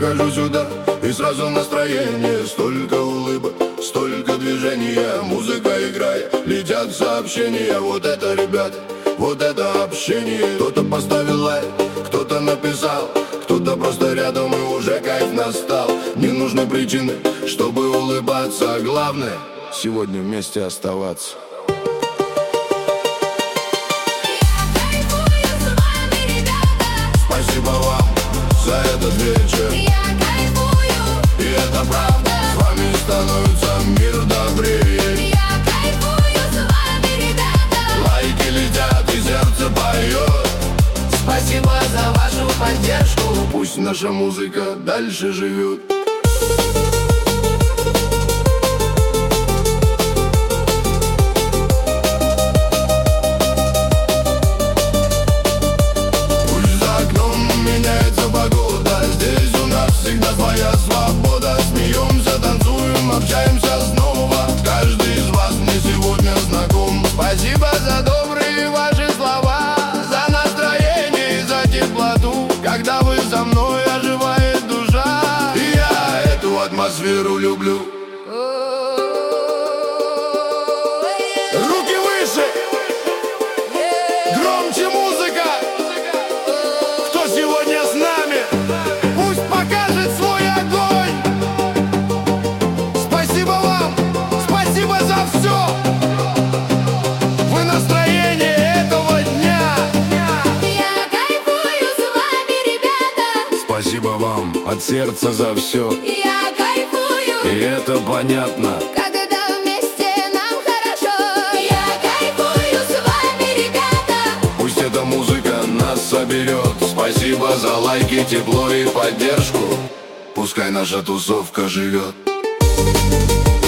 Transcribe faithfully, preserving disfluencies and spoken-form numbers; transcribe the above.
Хожу сюда, и сразу настроение. Столько улыбок, столько движения. Музыка играет, летят сообщения. Вот это, ребят, вот это общение. Кто-то поставил лайк, кто-то написал, кто-то просто рядом, и уже кайф настал. Не нужны причины, чтобы улыбаться. Главное — сегодня вместе оставаться. Спасибо вам за этот вечер. Я кайфую, И это правда, с вами становится мир добрее. я кайфую с вами, ребята. Лайки летят и сердце поет. Спасибо за вашу поддержку. Пусть наша музыка дальше живет. Пусть за окном меняется погода, здесь у нас всегда своя свобода. Смеемся, танцуем, общаемся снова. Каждый из вас мне сегодня знаком. Спасибо за добрые ваши слова, за настроение и за теплоту. Когда вы со мной, оживает душа, и я эту атмосферу люблю. Руки выше! Громче музыка! Кто сегодня с нами? Пусть покажет свой огонь! Спасибо вам! Спасибо за все! Вы настроение этого дня! Я кайфую с вами, ребята. Спасибо вам от сердца за все. Я кайфую, И это понятно. когда вместе нам хорошо. Я кайфую с вами, ребята. Пусть эта музыка нас соберет. Спасибо за лайки, тепло и поддержку. Пускай наша тусовка живет.